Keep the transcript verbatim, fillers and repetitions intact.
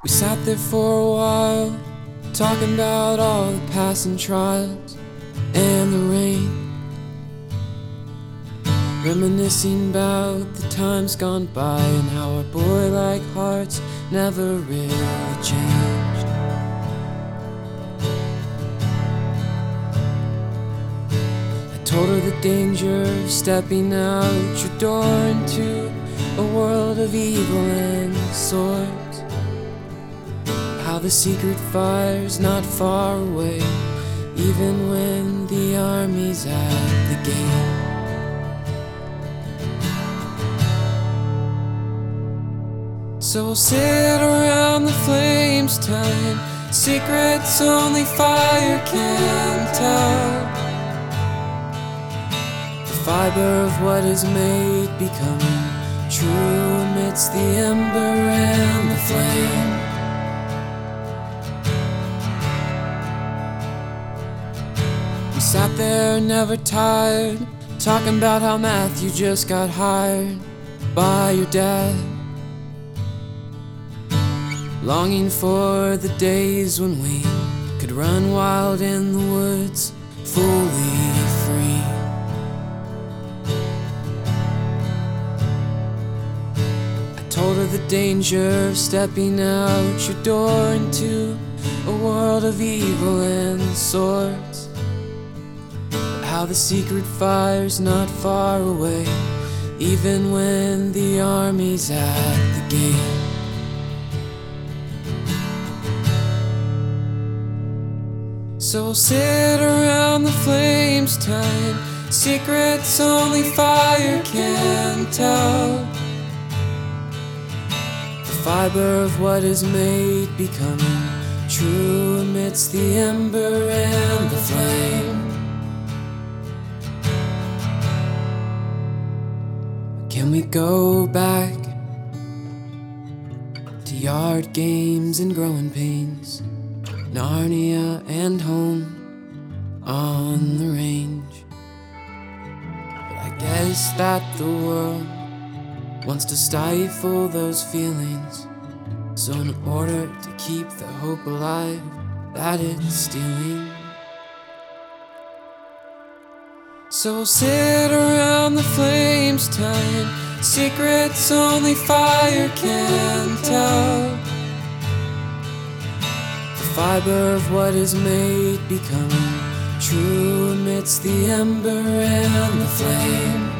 We sat there for a while, talking about all the passing trials and the rain, reminiscing about the times gone by and how our boy-like hearts never really changed. I told her the danger of stepping out your door into a world of evil and swords, how the secret fire's not far away, even when the army's at the gate. So we'll sit around the flames telling secrets only fire can tell, the fiber of what is made becoming true amidst the ember and the flame. We sat there never tired, talking about how Matthew just got hired by your dad, longing for the days when we could run wild in the woods, fully free. I told her the danger of stepping out your door into a world of evil and swords, how the secret fire's not far away, even when the army's at the gate. So we'll sit around the flames telling secrets only fire can tell, the fiber of what is made becoming true amidst the ember and the flame. Can we go back to yard games and growing pains, Narnia and home on the range? But I guess that the world wants to stifle those feelings, so in order to keep the hope alive that it's stealing, so we'll sit around the flames telling secrets only fire can tell, the fiber of what is made becoming true amidst the ember and the flame.